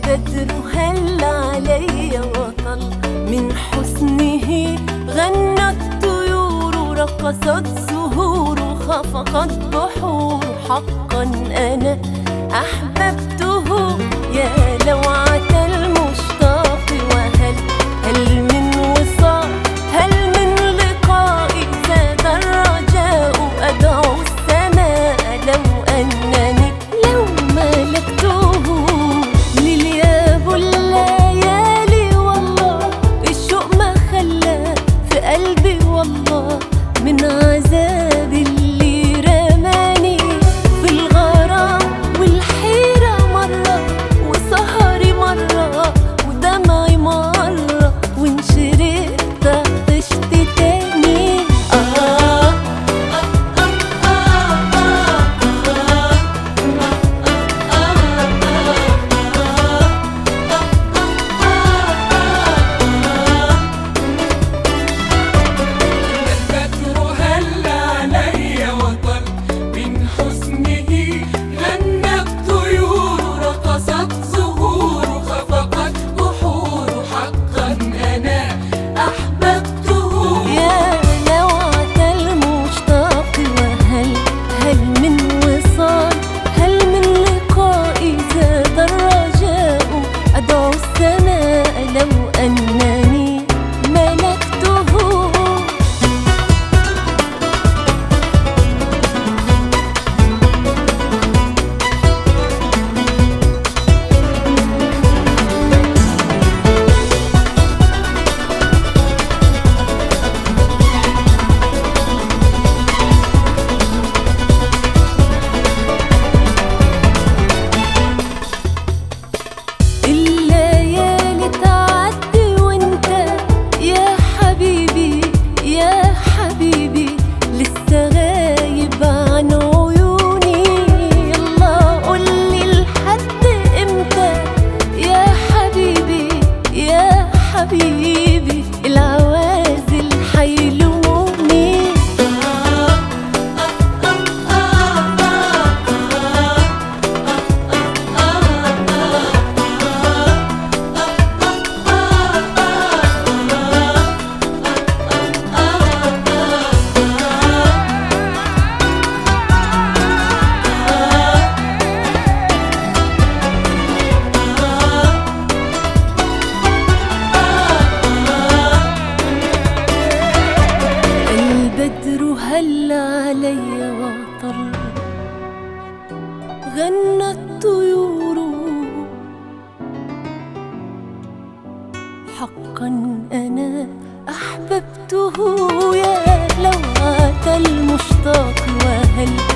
البدر هل علي وطل، من حسنه غنت طيور، رقصت زهور، خفقت بحور. حقا أنا أحببته يا لوعة المشتاق، وهل من وصال، هل من لقاء، زاد الرجاء أدعو السماء لو أنني لو ملكته. للياب الليالي والله، الشوق ما خلى في قلبي والله، من عذاب اللي رماني في الغرام والحيرة مرة، وسهري مرة، ودمعي مرة، وانشرقت عطشت تاني. حبيبي العوازل حيلوموني. هل علي وطل، غنت طيور. حقا أنا أحببته يا لوعة المشتاق، وهل